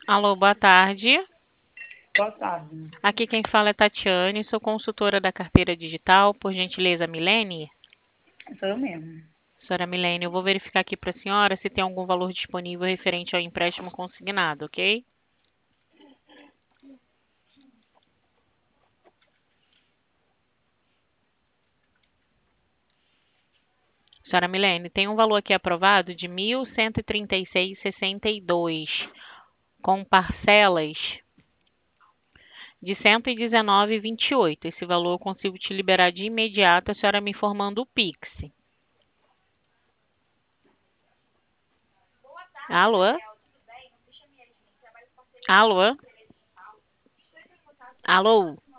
Alô, boa tarde. Boa tarde. Aqui quem fala é Tatiane, sou consultora da carteira digital, por gentileza, Milene. Sou eu mesmo. Senhora Milene, eu vou verificar aqui para a senhora se tem algum valor disponível referente ao empréstimo consignado, ok? Senhora Milene, tem um valor aqui aprovado de 1.136,62, com parcelas de 119,28. Esse valor eu consigo te liberar de imediato, a senhora me informando o Pix. Alô? Alô? Alô?